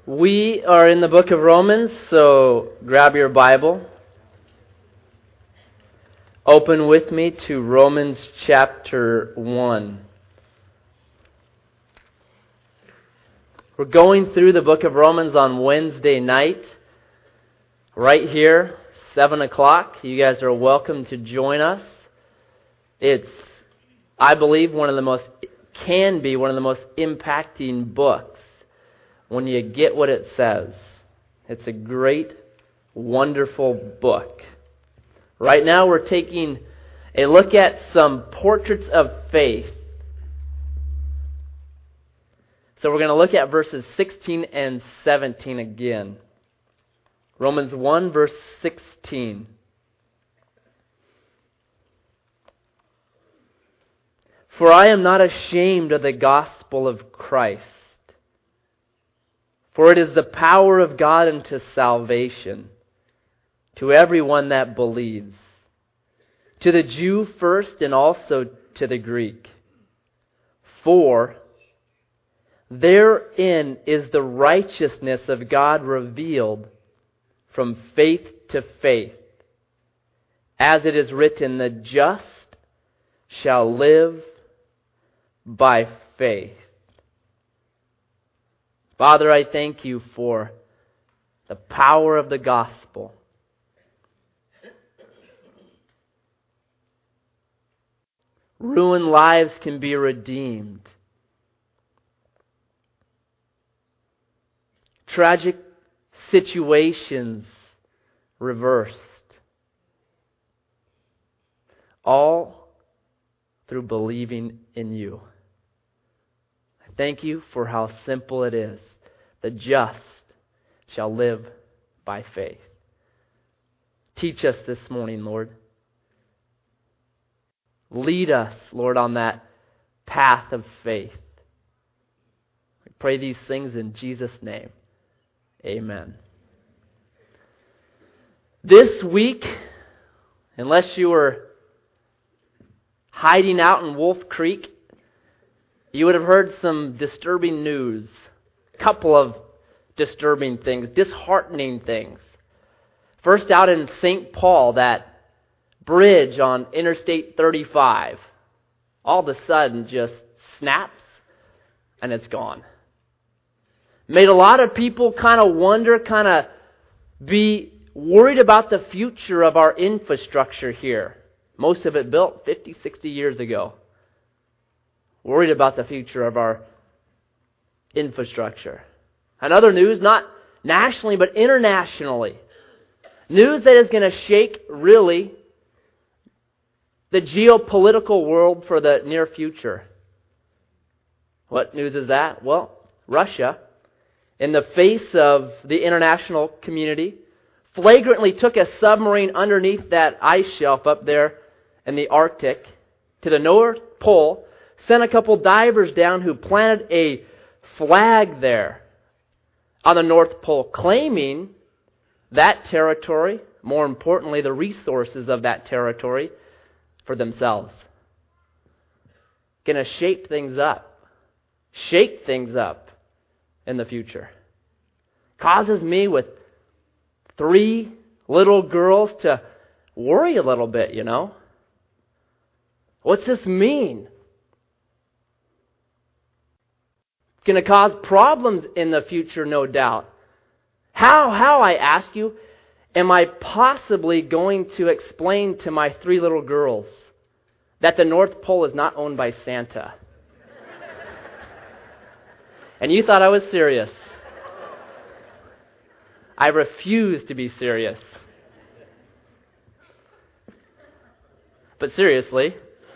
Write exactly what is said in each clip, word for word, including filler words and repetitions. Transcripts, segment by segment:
We are in the book of Romans, so grab your Bible. Open with me to Romans chapter one. We're going through the book of Romans on Wednesday night, right here, seven o'clock. You guys are welcome to join us. It's, I believe, one of the most, can be one of the most impacting books when you get what it says. It's a great, wonderful book. Right now we're taking a look at some portraits of faith. So we're going to look at verses sixteen and seventeen again. Romans one, verse sixteen. For I am not ashamed of the gospel of Christ, for it is the power of God unto salvation, to everyone that believes, to the Jew first and also to the Greek. For therein is the righteousness of God revealed from faith to faith, as it is written, the just shall live by faith. Father, I thank you for the power of the gospel. Ruined lives can be redeemed. Tragic situations reversed. All through believing in you. I thank you for how simple it is. The just shall live by faith. Teach us this morning, Lord. Lead us, Lord, on that path of faith. I pray these things in Jesus' name. Amen. This week, unless you were hiding out in Wolf Creek, you would have heard some disturbing news. A couple of disturbing things, disheartening things. First, out in Saint Paul, that bridge on Interstate thirty-five, all of a sudden just snaps and it's gone. Made a lot of people kind of wonder, kind of be worried about the future of our infrastructure here. Most of it built fifty, sixty years ago. Worried about the future of our infrastructure. And other news, not nationally but internationally. News that is going to shake, really, the geopolitical world for the near future. What news is that? Well, Russia, in the face of the international community, flagrantly took a submarine underneath that ice shelf up there in the Arctic to the North Pole, sent a couple divers down who planted a flag there on the North Pole, claiming that territory, more importantly, the resources of that territory, for themselves. Going to shape things up. Shake things up in the future. Causes me with three little girls to worry a little bit, you know. What's this mean? Going to cause problems in the future, no doubt. How, how, I ask you, am I possibly going to explain to my three little girls that the North Pole is not owned by Santa? And you thought I was serious. I refuse to be serious. But seriously,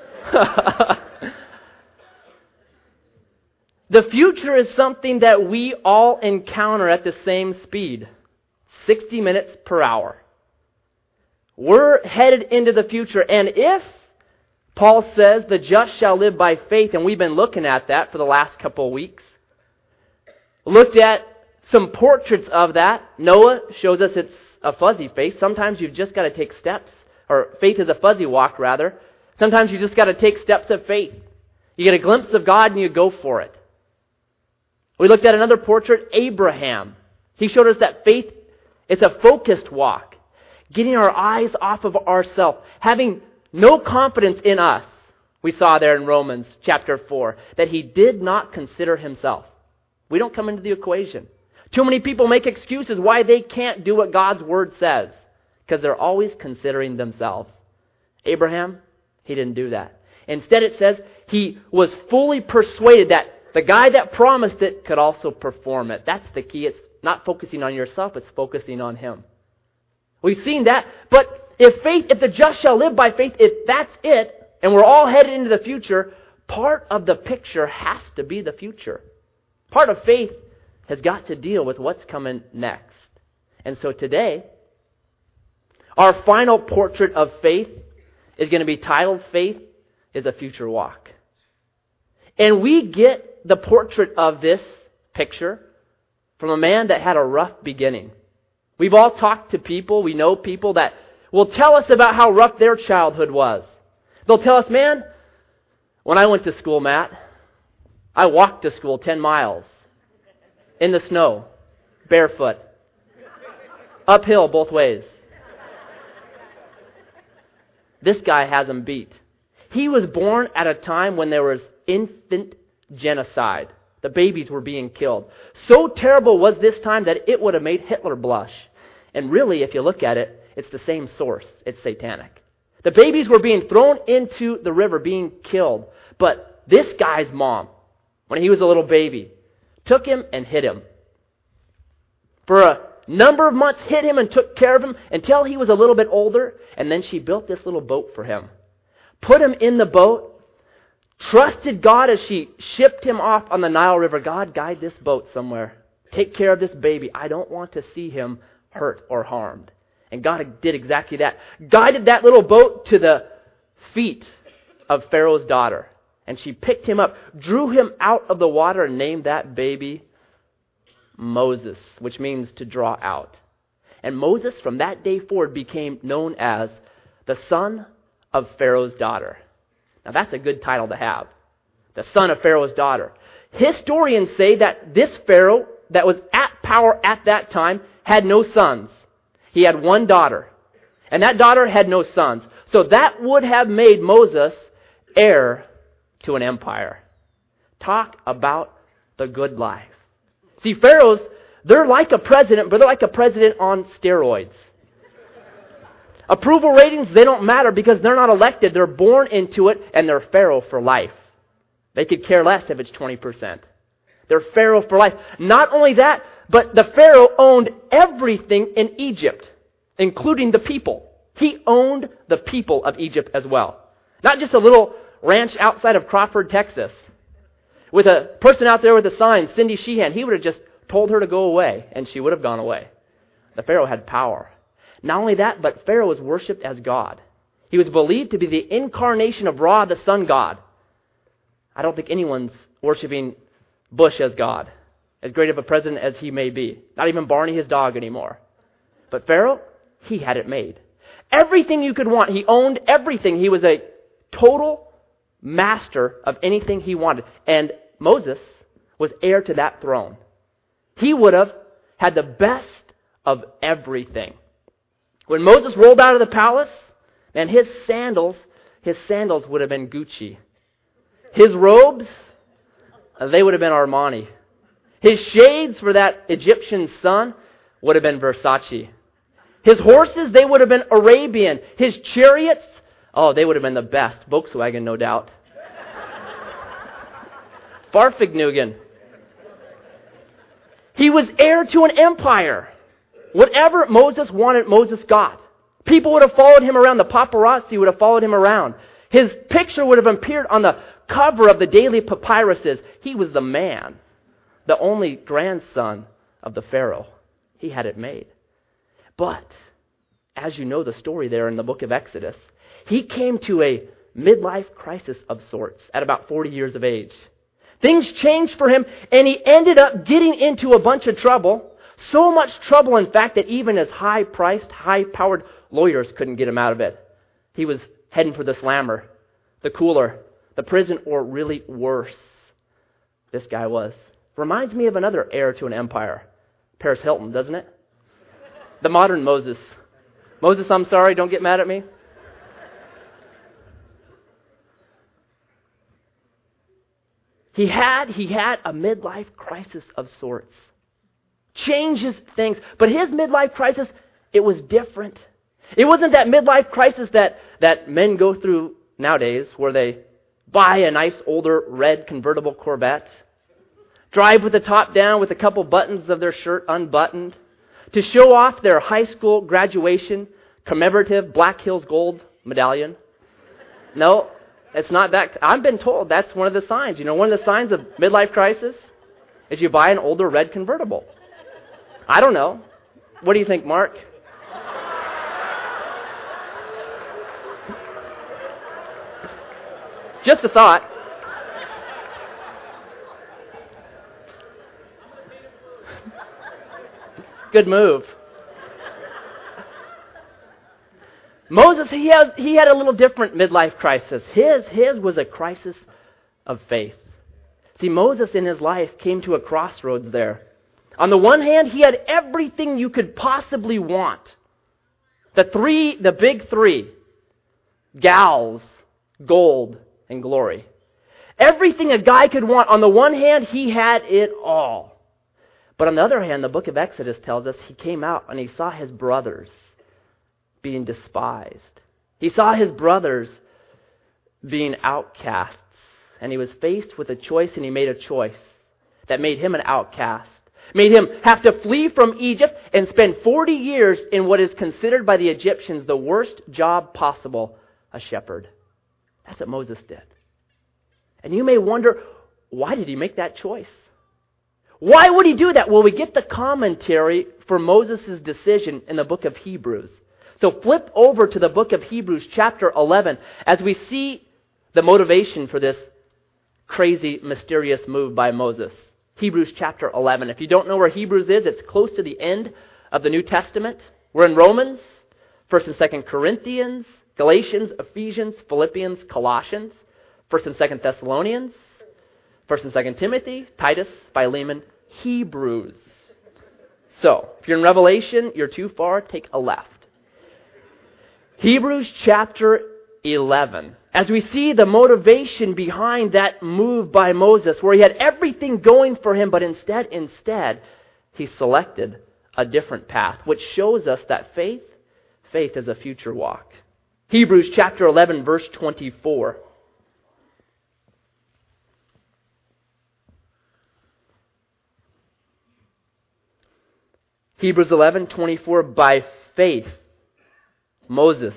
the future is something that we all encounter at the same speed, sixty minutes per hour. We're headed into the future, and if Paul says the just shall live by faith, and we've been looking at that for the last couple of weeks, looked at some portraits of that. Noah shows us it's a fuzzy faith. Sometimes you've just got to take steps, or faith is a fuzzy walk, rather. Sometimes you just got to take steps of faith. You get a glimpse of God and you go for it. We looked at another portrait, Abraham. He showed us that faith is a focused walk, getting our eyes off of ourselves, having no confidence in us. We saw there in Romans chapter four that he did not consider himself. We don't come into the equation. Too many people make excuses why they can't do what God's word says, because they're always considering themselves. Abraham, he didn't do that. Instead, it says he was fully persuaded that the guy that promised it could also perform it. That's the key. It's not focusing on yourself, it's focusing on him. We've seen that, but if faith, if the just shall live by faith, if that's it, and we're all headed into the future, part of the picture has to be the future. Part of faith has got to deal with what's coming next. And so today, our final portrait of faith is going to be titled, Faith is a Future Walk. And we get the portrait of this picture from a man that had a rough beginning. We've all talked to people, we know people that will tell us about how rough their childhood was. They'll tell us, man, when I went to school, Matt, I walked to school ten miles in the snow, barefoot, uphill both ways. This guy has him beat. He was born at a time when there was infant genocide. The babies were being killed. So terrible was this time that it would have made Hitler blush. And really, if you look at it, it's the same source. It's satanic. The babies were being thrown into the river, being killed. But this guy's mom, when he was a little baby, took him and hid him. For a number of months, hid him and took care of him until he was a little bit older. And then she built this little boat for him. Put him in the boat. Trusted God as she shipped him off on the Nile River. God, guide this boat somewhere. Take care of this baby. I don't want to see him hurt or harmed. And God did exactly that. Guided that little boat to the feet of Pharaoh's daughter. And she picked him up, drew him out of the water, and named that baby Moses, which means to draw out. And Moses, from that day forward, became known as the son of Pharaoh's daughter. Now that's a good title to have. The son of Pharaoh's daughter. Historians say that this Pharaoh that was at power at that time had no sons. He had one daughter. And that daughter had no sons. So that would have made Moses heir to an empire. Talk about the good life. See, pharaohs, they're like a president, but they're like a president on steroids. Approval ratings, they don't matter because they're not elected. They're born into it, and they're pharaoh for life. They could care less if it's twenty percent. They're pharaoh for life. Not only that, but the pharaoh owned everything in Egypt, including the people. He owned the people of Egypt as well. Not just a little ranch outside of Crawford, Texas, with a person out there with a sign, Cindy Sheehan. He would have just told her to go away, and she would have gone away. The pharaoh had power. Not only that, but Pharaoh was worshipped as God. He was believed to be the incarnation of Ra, the sun god. I don't think anyone's worshiping Bush as God, as great of a president as he may be. Not even Barney, his dog, anymore. But Pharaoh, he had it made. Everything you could want. He owned everything. He was a total master of anything he wanted. And Moses was heir to that throne. He would have had the best of everything. When Moses rolled out of the palace, man, his sandals, his sandals would have been Gucci. His robes, they would have been Armani. His shades for that Egyptian sun would have been Versace. His horses, they would have been Arabian. His chariots, oh, they would have been the best. Volkswagen, no doubt. Farfignugan. He was heir to an empire. Whatever Moses wanted, Moses got. People would have followed him around. The paparazzi would have followed him around. His picture would have appeared on the cover of the daily papyruses. He was the man, the only grandson of the Pharaoh. He had it made. But, as you know the story there in the book of Exodus, he came to a midlife crisis of sorts at about forty years of age. Things changed for him, and he ended up getting into a bunch of trouble. So much trouble, in fact, that even his high-priced, high-powered lawyers couldn't get him out of it. He was heading for the slammer, the cooler, the prison, or really worse. This guy was. Reminds me of another heir to an empire, Paris Hilton, doesn't it? The modern Moses. Moses, I'm sorry, don't get mad at me. He had, he had a midlife crisis of sorts. Changes things. But his midlife crisis, it was different. It wasn't that midlife crisis that, that men go through nowadays where they buy a nice older red convertible Corvette, drive with the top down with a couple buttons of their shirt unbuttoned, to show off their high school graduation commemorative Black Hills Gold medallion. No, it's not that. I've been told that's one of the signs. You know, one of the signs of midlife crisis is you buy an older red convertible. I don't know. What do you think, Mark? Just a thought. Good move. Moses, he has he had a little different midlife crisis. His his was a crisis of faith. See, Moses in his life came to a crossroads there. On the one hand, he had everything you could possibly want. The three, the big three. Gals, gold, and glory. Everything a guy could want. On the one hand, he had it all. But on the other hand, the book of Exodus tells us he came out and he saw his brothers being despised. He saw his brothers being outcasts. And he was faced with a choice, and he made a choice that made him an outcast. Made him have to flee from Egypt and spend forty years in what is considered by the Egyptians the worst job possible, a shepherd. That's what Moses did. And you may wonder, why did he make that choice? Why would he do that? Well, we get the commentary for Moses' decision in the book of Hebrews. So flip over to the book of Hebrews chapter eleven as we see the motivation for this crazy, mysterious move by Moses. Hebrews chapter eleven. If you don't know where Hebrews is, it's close to the end of the New Testament. We're in Romans, First and Second Corinthians, Galatians, Ephesians, Philippians, Colossians, First and Second Thessalonians, First and Second Timothy, Titus, Philemon, Hebrews. So, if you're in Revelation, you're too far, take a left. Hebrews chapter eleven. As we see the motivation behind that move by Moses, where he had everything going for him, but instead, instead, he selected a different path, which shows us that faith, faith is a future walk. Hebrews chapter eleven, verse twenty-four. Hebrews eleven, twenty-four, by faith, Moses,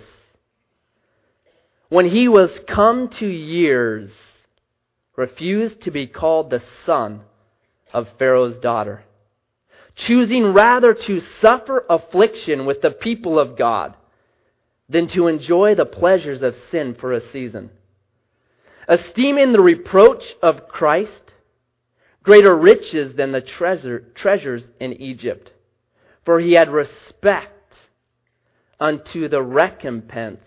when he was come to years, refused to be called the son of Pharaoh's daughter, choosing rather to suffer affliction with the people of God than to enjoy the pleasures of sin for a season, esteeming the reproach of Christ greater riches than the treasure, treasures in Egypt. For he had respect unto the recompense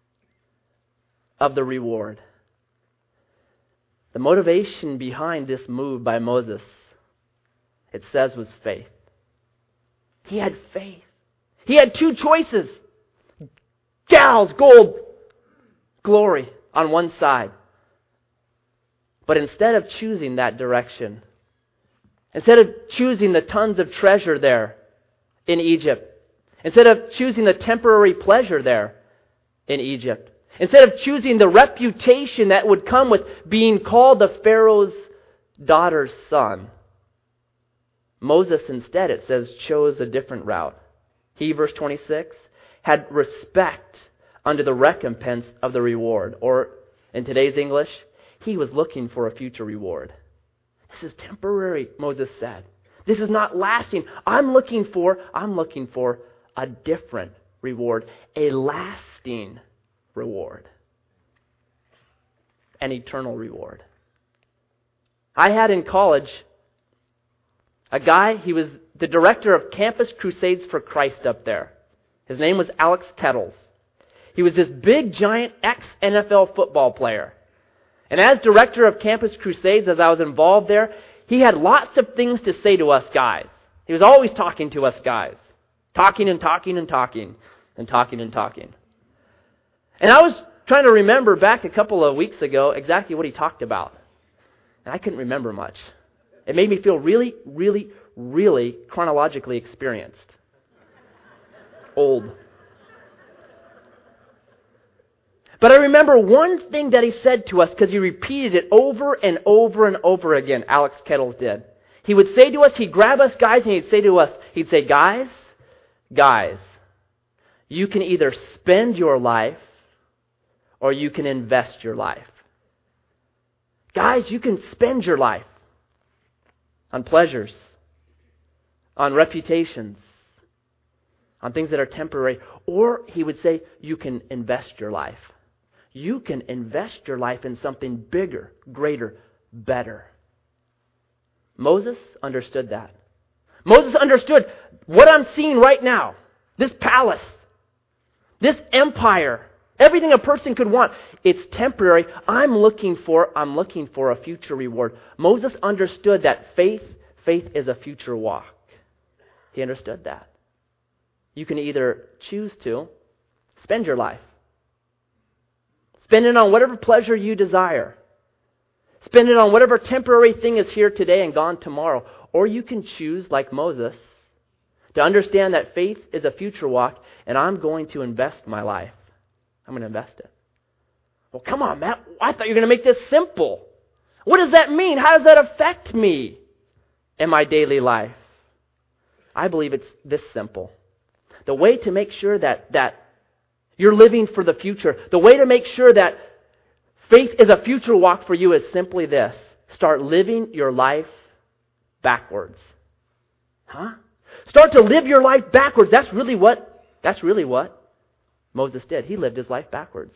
of the reward. The motivation behind this move by Moses, it says, was faith. He had faith. He had two choices. Gals, gold, glory on one side. But instead of choosing that direction, instead of choosing the tons of treasure there in Egypt, instead of choosing the temporary pleasure there in Egypt, instead of choosing the reputation that would come with being called the Pharaoh's daughter's son, Moses instead, it says, chose a different route. He, verse twenty-six, had respect unto the recompense of the reward. Or, in today's English, he was looking for a future reward. This is temporary, Moses said. This is not lasting. I'm looking for, I'm looking for a different reward, a lasting reward, an eternal reward. I had in college a guy, he was the director of Campus Crusades for Christ up there. His name was Alex Kettles. He was this big, giant ex-N F L football player. And as director of Campus Crusades, as I was involved there, he had lots of things to say to us guys. He was always talking to us guys. Talking and talking and talking and talking and talking. And I was trying to remember back a couple of weeks ago exactly what he talked about. And I couldn't remember much. It made me feel really, really, really chronologically experienced. Old. But I remember one thing that he said to us because he repeated it over and over and over again, Alex Kettles did. He would say to us, he'd grab us guys and he'd say to us, he'd say, guys, guys, you can either spend your life or you can invest your life. Guys, you can spend your life on pleasures, on reputations, on things that are temporary. Or he would say, you can invest your life. You can invest your life in something bigger, greater, better. Moses understood that. Moses understood what I'm seeing right now. This palace, this empire, everything a person could want, it's temporary. I'm looking for, I'm looking for a future reward. Moses understood that faith, faith is a future walk. He understood that. You can either choose to spend your life. Spend it on whatever pleasure you desire. Spend it on whatever temporary thing is here today and gone tomorrow. Or you can choose, like Moses, to understand that faith is a future walk and I'm going to invest my life. I'm going to invest it. Well, come on, Matt. I thought you were going to make this simple. What does that mean? How does that affect me in my daily life? I believe it's this simple. The way to make sure that, that you're living for the future, the way to make sure that faith is a future walk for you is simply this. Start living your life backwards. Huh? Start to live your life backwards. That's really what, that's really what Moses did. He lived his life backwards.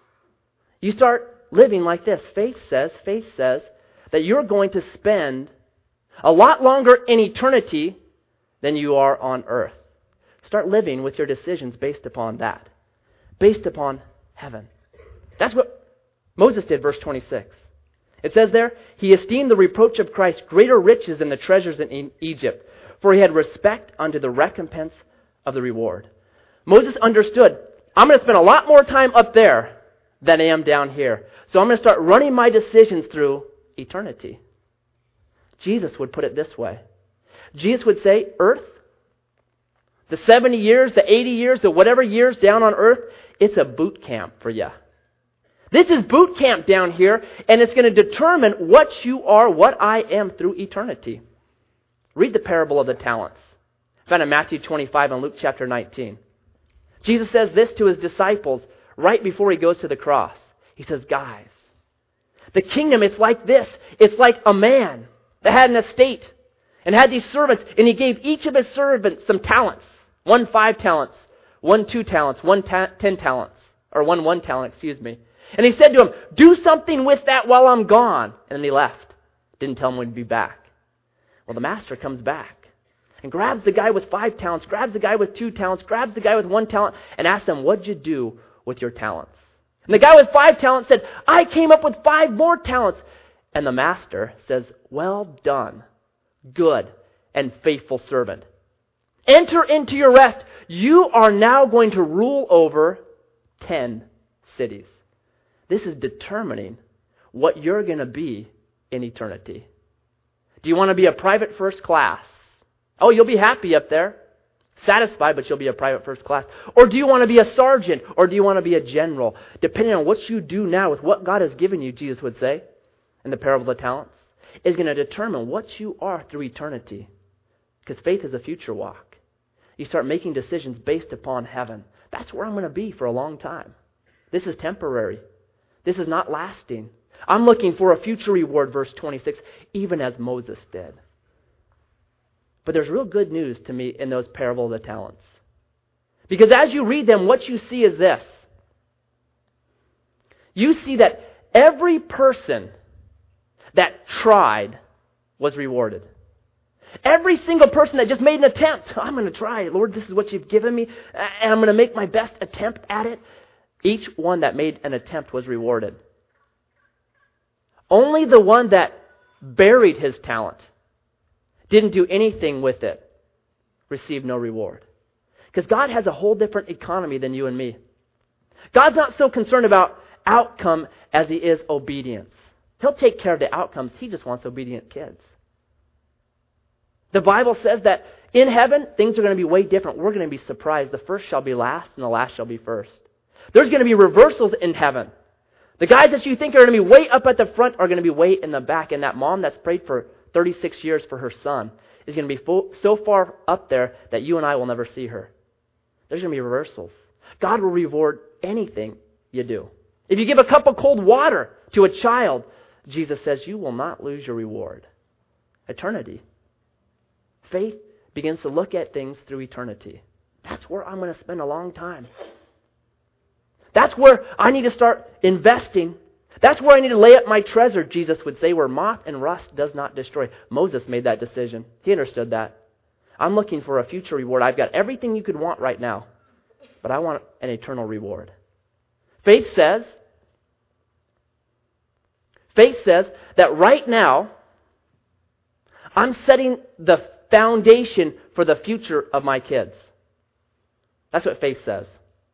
You start living like this. Faith says, faith says that you're going to spend a lot longer in eternity than you are on earth. Start living with your decisions based upon that. Based upon heaven. That's what Moses did, verse twenty-six. It says there, he esteemed the reproach of Christ greater riches than the treasures in Egypt, for he had respect unto the recompense of the reward. Moses understood, I'm going to spend a lot more time up there than I am down here. So I'm going to start running my decisions through eternity. Jesus would put it this way. Jesus would say, earth, the seventy years, the eighty years, the whatever years down on earth, it's a boot camp for you. This is boot camp down here, and it's going to determine what you are, what I am through eternity. Read the parable of the talents. Found in Matthew twenty-five and Luke chapter nineteen. Jesus says this to his disciples right before he goes to the cross. He says, guys, the kingdom, it's like this. It's like a man that had an estate and had these servants, and he gave each of his servants some talents. One five talents, one two talents, one ta- ten talents, or one one talent, excuse me. And he said to him, do something with that while I'm gone. And then he left. Didn't tell him when he'd be back. Well, the master comes back and grabs the guy with five talents, grabs the guy with two talents, grabs the guy with one talent, and asks him, what'd you do with your talents? And the guy with five talents said, I came up with five more talents. And the master says, well done, good and faithful servant. Enter into your rest. You are now going to rule over ten cities. This is determining what you're going to be in eternity. Do you want to be a private first class? Oh, you'll be happy up there. Satisfied, but you'll be a private first class. Or do you want to be a sergeant? Or do you want to be a general? Depending on what you do now with what God has given you, Jesus would say, in the parable of the talents, is going to determine what you are through eternity. Because faith is a future walk. You start making decisions based upon heaven. That's where I'm going to be for a long time. This is temporary. This is not lasting. I'm looking for a future reward, verse twenty-six, even as Moses did. But there's real good news to me in those parable of the talents. Because as you read them, what you see is this. You see that every person that tried was rewarded. Every single person that just made an attempt, I'm going to try it. Lord, this is what you've given me, and I'm going to make my best attempt at it. Each one that made an attempt was rewarded. Only the one that buried his talent, didn't do anything with it, receive no reward. Because God has a whole different economy than you and me. God's not so concerned about outcome as he is obedience. He'll take care of the outcomes. He just wants obedient kids. The Bible says that in heaven, things are going to be way different. We're going to be surprised. The first shall be last, and the last shall be first. There's going to be reversals in heaven. The guys that you think are going to be way up at the front are going to be way in the back. And that mom that's prayed for thirty-six years for her son is going to be fo- so far up there that you and I will never see her. There's going to be reversals. God will reward anything you do. If you give a cup of cold water to a child, Jesus says you will not lose your reward. Eternity. Faith begins to look at things through eternity. That's where I'm going to spend a long time. That's where I need to start investing. That's where I need to lay up my treasure, Jesus would say, where moth and rust does not destroy. Moses made that decision. He understood that. I'm looking for a future reward. I've got everything you could want right now, but I want an eternal reward. Faith says, faith says that right now, I'm setting the foundation for the future of my kids. That's what faith says.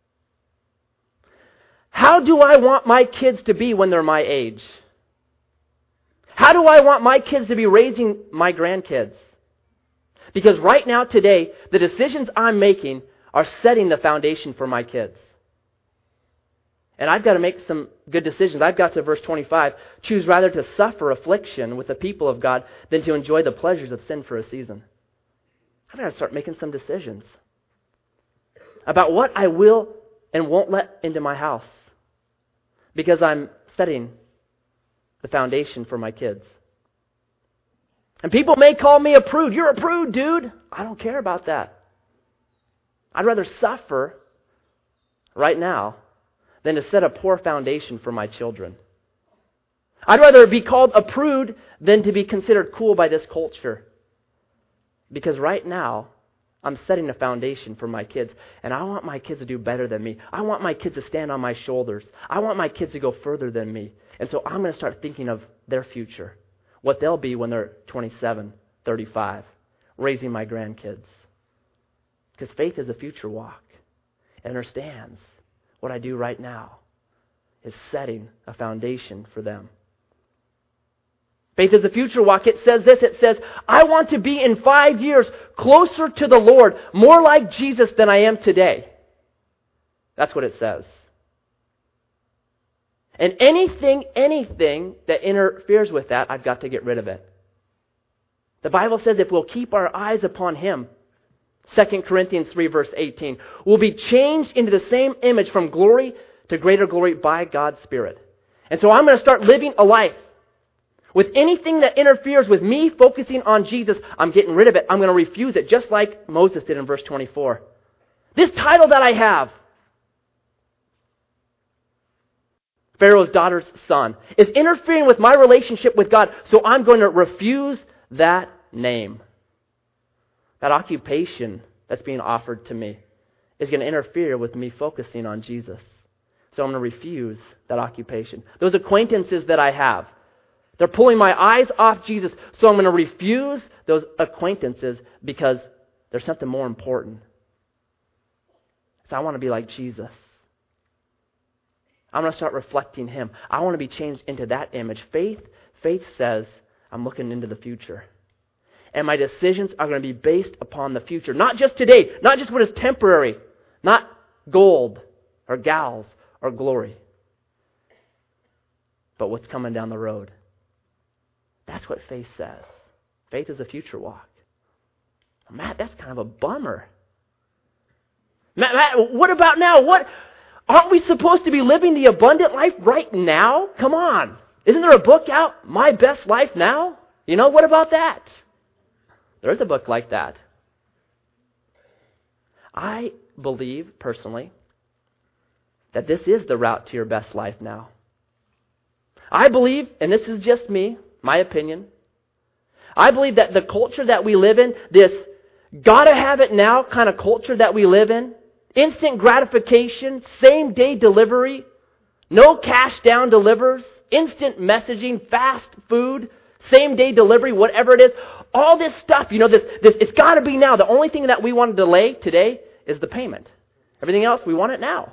How do I want my kids to be when they're my age? How do I want my kids to be raising my grandkids? Because right now, today, the decisions I'm making are setting the foundation for my kids. And I've got to make some good decisions. I've got to, verse twenty-five, choose rather to suffer affliction with the people of God than to enjoy the pleasures of sin for a season. I've got to start making some decisions about what I will and won't let into my house, because I'm setting the foundation for my kids. And people may call me a prude. You're a prude, dude. I don't care about that. I'd rather suffer right now than to set a poor foundation for my children. I'd rather be called a prude than to be considered cool by this culture. Because right now, I'm setting a foundation for my kids. And I want my kids to do better than me. I want my kids to stand on my shoulders. I want my kids to go further than me. And so I'm going to start thinking of their future. What they'll be when they're twenty-seven, thirty-five, raising my grandkids. Because faith is a future walk. It understands what I do right now is setting a foundation for them. Faith is a future walk. It says this, it says, I want to be in five years closer to the Lord, more like Jesus than I am today. That's what it says. And anything, anything that interferes with that, I've got to get rid of it. The Bible says if we'll keep our eyes upon Him, Second Corinthians three, verse eighteen, we'll be changed into the same image from glory to greater glory by God's Spirit. And so I'm going to start living a life with anything that interferes with me focusing on Jesus. I'm getting rid of it. I'm going to refuse it, just like Moses did in verse twenty-four. This title that I have, Pharaoh's daughter's son, is interfering with my relationship with God, so I'm going to refuse that name. That occupation that's being offered to me is going to interfere with me focusing on Jesus. So I'm going to refuse that occupation. Those acquaintances that I have, they're pulling my eyes off Jesus, so I'm going to refuse those acquaintances because there's something more important. So I want to be like Jesus. I'm going to start reflecting Him. I want to be changed into that image. Faith, faith says, I'm looking into the future. And my decisions are going to be based upon the future. Not just today, not just what is temporary, not gold or gals or glory, but what's coming down the road. That's what faith says. Faith is a future walk. Matt, that's kind of a bummer. Matt, Matt, what about now? What aren't we supposed to be living the abundant life right now? Come on. Isn't there a book out, My Best Life Now? You know, what about that? There's a book like that. I believe, personally, that this is the route to your best life now. I believe, and this is just me, my opinion, I believe that the culture that we live in, this gotta have it now kind of culture that we live in, instant gratification, same day delivery, no cash down delivers, instant messaging, fast food, same day delivery, whatever it is, all this stuff, you know, this, this it's got to be now. The only thing that we want to delay today is the payment. Everything else, we want it now.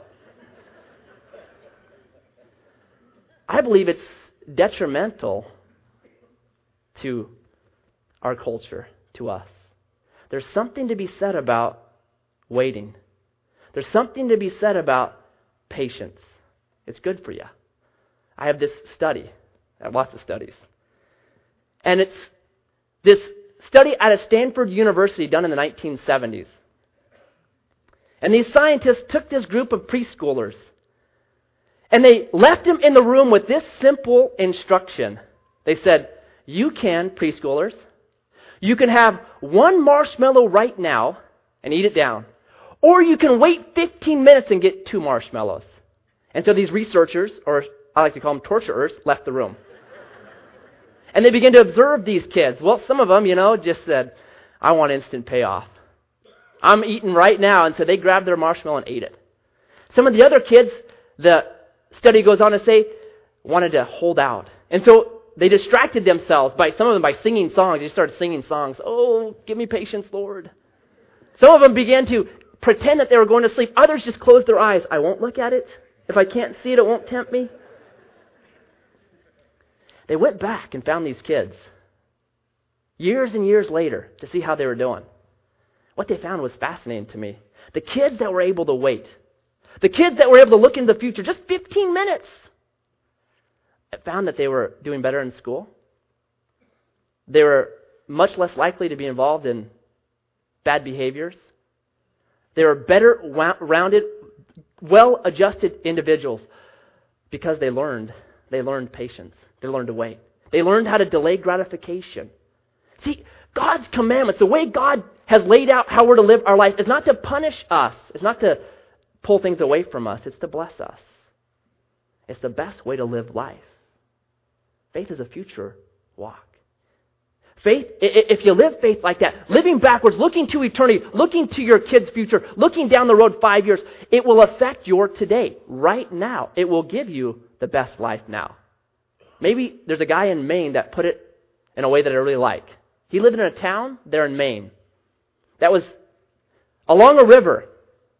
I believe it's detrimental to our culture, to us. There's something to be said about waiting. There's something to be said about patience. It's good for you. I have this study. I have lots of studies. And it's this study out of Stanford University done in the nineteen seventies. And these scientists took this group of preschoolers and they left them in the room with this simple instruction. They said, you can, preschoolers, you can have one marshmallow right now and eat it down. Or you can wait fifteen minutes and get two marshmallows. And so these researchers, or I like to call them torturers, left the room. And they began to observe these kids. Well, some of them, you know, just said, I want instant payoff. I'm eating right now. And so they grabbed their marshmallow and ate it. Some of the other kids, the study goes on to say, wanted to hold out. And so they distracted themselves by, some of them by singing songs. They started singing songs. Oh, give me patience, Lord. Some of them began to pretend that they were going to sleep. Others just closed their eyes. I won't look at it. If I can't see it, it won't tempt me. They went back and found these kids years and years later to see how they were doing. What they found was fascinating to me. The kids that were able to wait, the kids that were able to look into the future, just fifteen minutes, I found that they were doing better in school. They were much less likely to be involved in bad behaviors. They were better rounded, well-adjusted individuals because they learned. They learned patience. They learned to wait. They learned how to delay gratification. See, God's commandments, the way God has laid out how we're to live our life, is not to punish us. It's not to pull things away from us. It's to bless us. It's the best way to live life. Faith is a future walk. Faith, if you live faith like that, living backwards, looking to eternity, looking to your kids' future, looking down the road five years, it will affect your today, right now. It will give you the best life now. Maybe there's a guy in Maine that put it in a way that I really like. He lived in a town there in Maine that was along a river.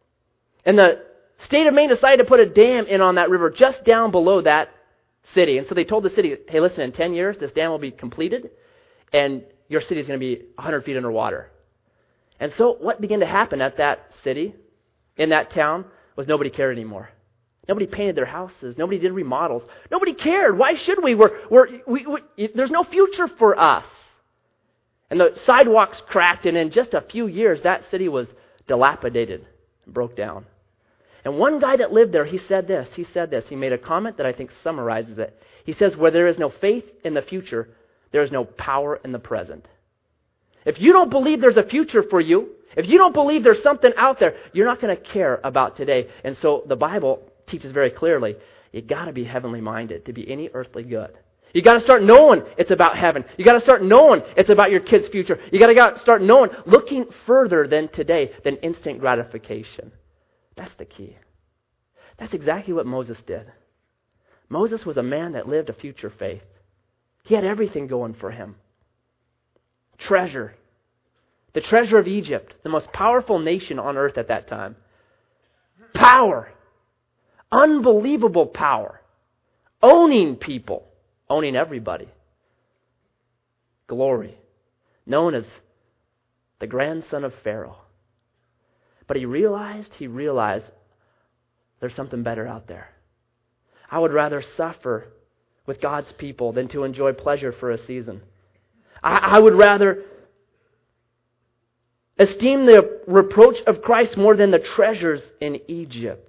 And the state of Maine decided to put a dam in on that river just down below that city. And so they told the city, hey, listen, in ten years, this dam will be completed and your city is going to be one hundred feet underwater. And so what began to happen at that city, in that town, was nobody cared anymore. Nobody painted their houses. Nobody did remodels. Nobody cared. Why should we? We're, we're, we, we, there's no future for us. And the sidewalks cracked, and in just a few years, that city was dilapidated and broke down. And one guy that lived there, he said this. He said this. He made a comment that I think summarizes it. He says, where there is no faith in the future, there is no power in the present. If you don't believe there's a future for you, if you don't believe there's something out there, you're not going to care about today. And so the Bible teaches very clearly, you got to be heavenly minded to be any earthly good. You got to start knowing it's about heaven. You got to start knowing it's about your kids' future. You got to start knowing, looking further than today, than instant gratification. That's the key. That's exactly what Moses did. Moses was a man that lived a future faith. He had everything going for him. Treasure. The treasure of Egypt, the most powerful nation on earth at that time. Power. Unbelievable power. Owning people. Owning everybody. Glory. Known as the grandson of Pharaoh. But he realized, he realized there's something better out there. I would rather suffer with God's people than to enjoy pleasure for a season. I, I would rather esteem the reproach of Christ more than the treasures in Egypt.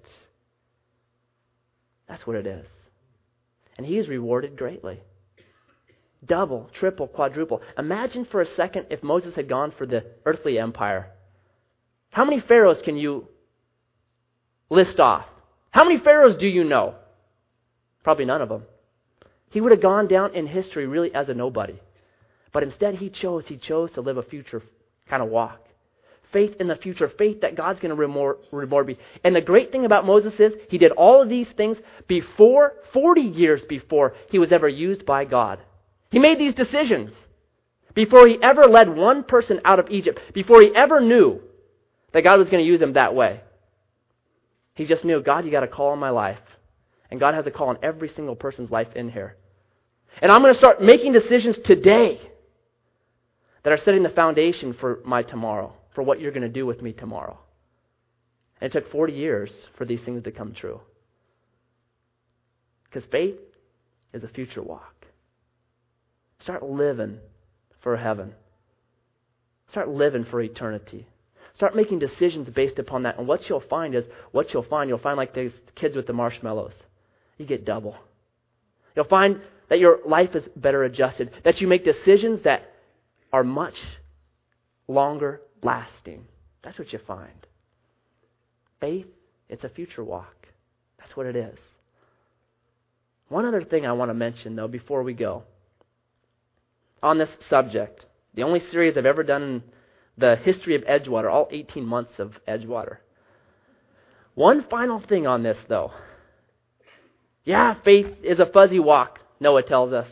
That's what it is. And he is rewarded greatly. Double, triple, quadruple. Imagine for a second if Moses had gone for the earthly empire. How many pharaohs can you list off? How many pharaohs do you know? Probably none of them. He would have gone down in history really as a nobody. But instead he chose, he chose to live a future kind of walk. Faith in the future, faith that God's going to reward, reward me. And the great thing about Moses is he did all of these things before, forty years before he was ever used by God. He made these decisions. Before he ever led one person out of Egypt, before he ever knew that God was going to use him that way, he just knew, God, you got a call on my life. And God has a call on every single person's life in here. And I'm going to start making decisions today that are setting the foundation for my tomorrow, for what you're going to do with me tomorrow. And it took forty years for these things to come true. Because faith is a future walk. Start living for heaven. Start living for eternity. Start making decisions based upon that. And what you'll find is, what you'll find, you'll find like these kids with the marshmallows. You get double. You'll find that your life is better adjusted, that you make decisions that are much longer lasting. That's what you find. Faith, it's a future walk. That's what it is. One other thing I want to mention, though, before we go, on this subject, the only series I've ever done in the history of Edgewater, all eighteen months of Edgewater. One final thing on this, though. Yeah, faith is a fuzzy walk, Noah tells us.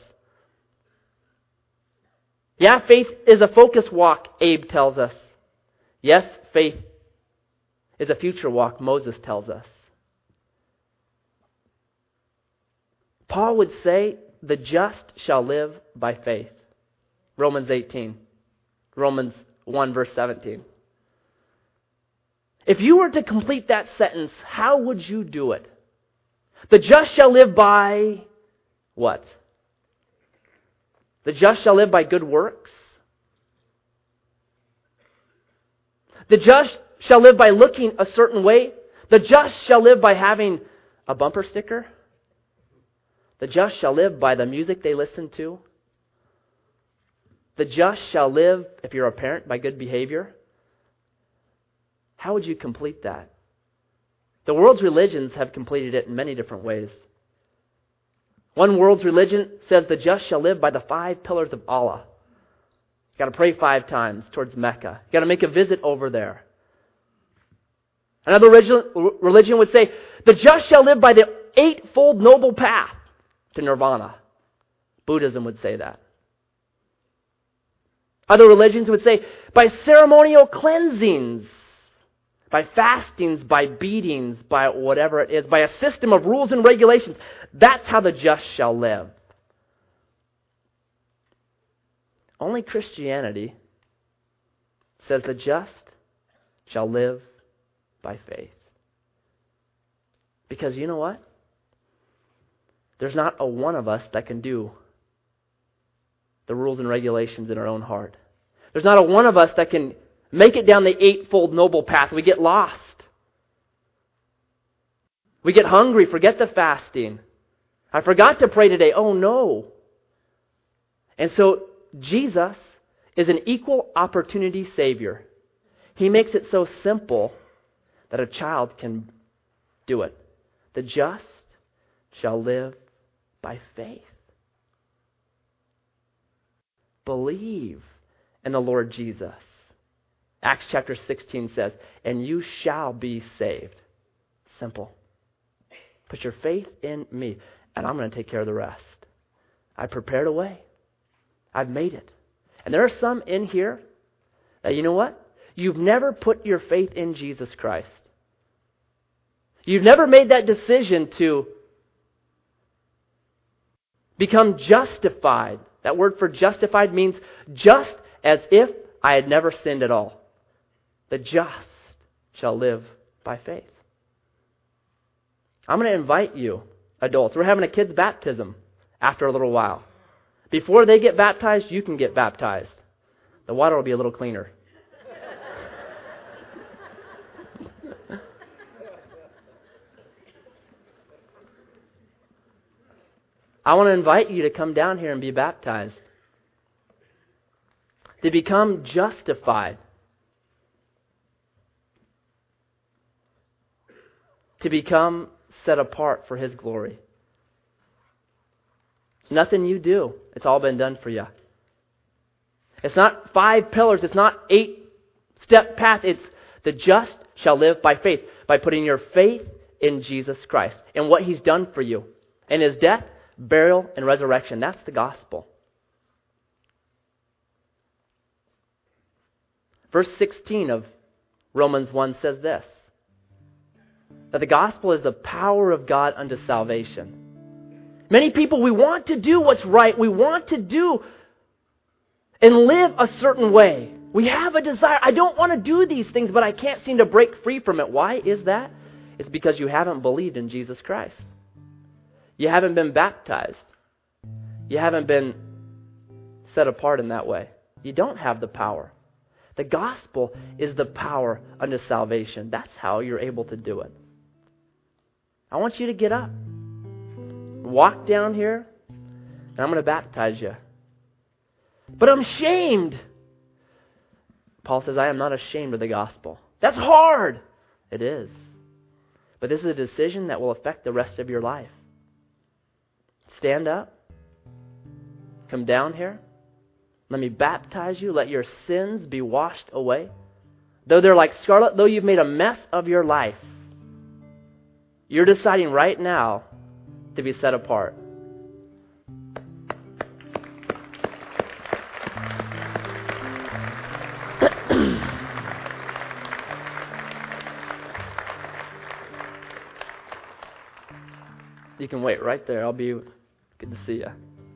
Yeah, faith is a focus walk, Abe tells us. Yes, faith is a future walk, Moses tells us. Paul would say, the just shall live by faith. Romans eighteen. Romans one verse seventeen. If you were to complete that sentence, how would you do it? The just shall live by what? The just shall live by good works. The just shall live by looking a certain way. The just shall live by having a bumper sticker. The just shall live by the music they listen to. The just shall live, if you're a parent, by good behavior. How would you complete that? The world's religions have completed it in many different ways. One world's religion says the just shall live by the five pillars of Allah. You've got to pray five times towards Mecca. You've got to make a visit over there. Another religion would say the just shall live by the eightfold noble path to nirvana. Buddhism would say that. Other religions would say by ceremonial cleansings, by fastings, by beatings, by whatever it is, by a system of rules and regulations. That's how the just shall live. Only Christianity says the just shall live by faith. Because you know what? There's not a one of us that can do the rules and regulations in our own heart. There's not a one of us that can make it down the eightfold noble path. We get lost. We get hungry, forget the fasting. I forgot to pray today. Oh no. And so Jesus is an equal opportunity Savior. He makes it so simple that a child can do it. The just shall live by faith. Believe in the Lord Jesus. Acts chapter sixteen says, and you shall be saved. Simple. Put your faith in me, and I'm going to take care of the rest. I prepared a way. I've made it. And there are some in here that, you know what? You've never put your faith in Jesus Christ. You've never made that decision to become justified. That word for justified means just as if I had never sinned at all. The just shall live by faith. I'm going to invite you, adults. We're having a kid's baptism after a little while. Before they get baptized, you can get baptized. The water will be a little cleaner. I want to invite you to come down here and be baptized. To become justified. To become set apart for His glory. It's nothing you do. It's all been done for you. It's not five pillars. It's not eight-step path. It's the just shall live by faith. By putting your faith in Jesus Christ and what He's done for you. And His death, burial, and resurrection. That's the gospel. Verse sixteen of Romans one says this, that the gospel is the power of God unto salvation. Many people, we want to do what's right. We want to do and live a certain way. We have a desire. I don't want to do these things, but I can't seem to break free from it. Why is that? It's because you haven't believed in Jesus Christ. You haven't been baptized. You haven't been set apart in that way. You don't have the power. The gospel is the power unto salvation. That's how you're able to do it. I want you to get up. Walk down here, and I'm going to baptize you. But I'm ashamed. Paul says, I am not ashamed of the gospel. That's hard. It is. But this is a decision that will affect the rest of your life. Stand up. Come down here. Let me baptize you. Let your sins be washed away. Though they're like scarlet, though you've made a mess of your life, you're deciding right now to be set apart. You can wait right there. I'll be good to see you.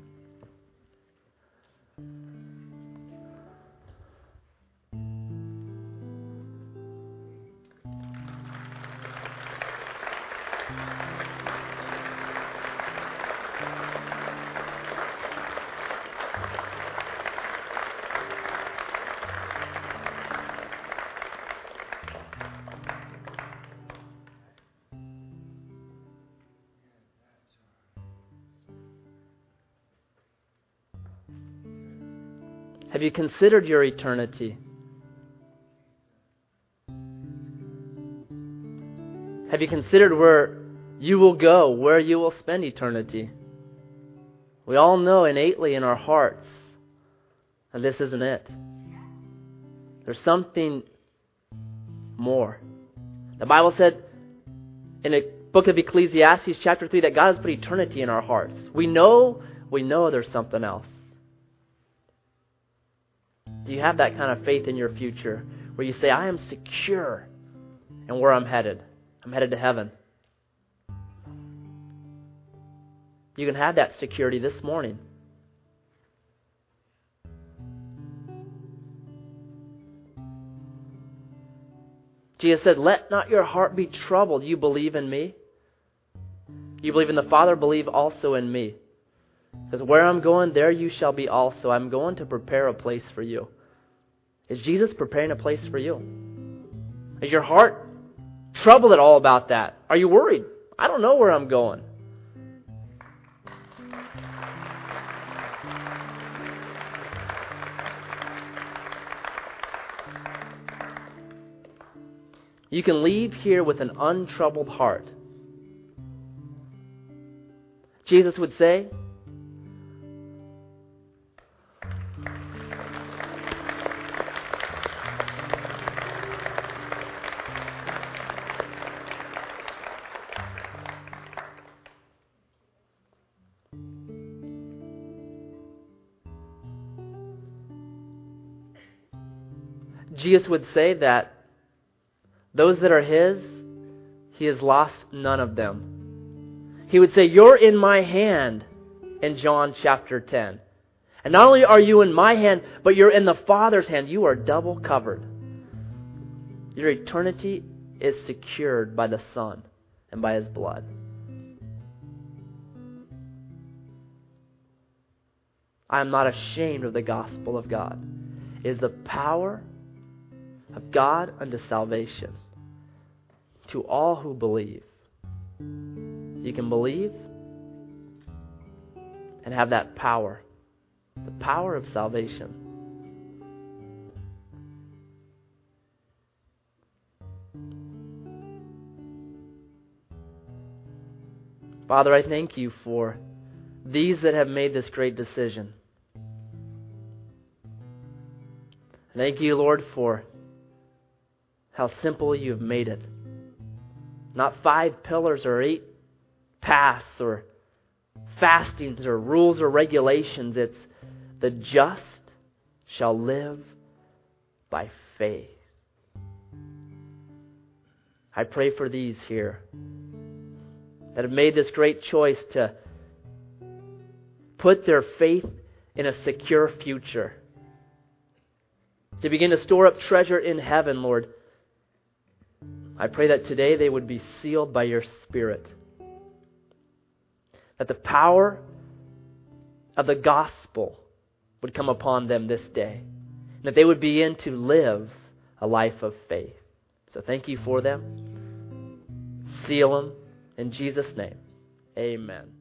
Have you considered your eternity? Have you considered where you will go, where you will spend eternity? We all know innately in our hearts that this isn't it. There's something more. The Bible said in the book of Ecclesiastes chapter three that God has put eternity in our hearts. We know, we know there's something else. Do you have that kind of faith in your future where you say, I am secure in where I'm headed? I'm headed to heaven. You can have that security this morning. Jesus said, let not your heart be troubled. You believe in me. You believe in the Father, believe also in me. Because where I'm going, there you shall be also. I'm going to prepare a place for you. Is Jesus preparing a place for you? Is your heart troubled at all about that? Are you worried? I don't know where I'm going. You can leave here with an untroubled heart. Jesus would say, Jesus would say that those that are His, He has lost none of them. He would say, you're in my hand in John chapter ten. And not only are you in my hand, but you're in the Father's hand. You are double covered. Your eternity is secured by the Son and by His blood. I am not ashamed of the gospel of God. It is the power of God unto salvation to all who believe. You can believe and have that power, the power of salvation. Father, I thank you for these that have made this great decision. Thank you, Lord, for how simple you've made it. Not five pillars or eight paths or fastings or rules or regulations. It's the just shall live by faith. I pray for these here that have made this great choice to put their faith in a secure future, to begin to store up treasure in heaven, Lord. I pray that today they would be sealed by your Spirit, that the power of the gospel would come upon them this day, and that they would begin to live a life of faith. So thank you for them. Seal them in Jesus' name. Amen.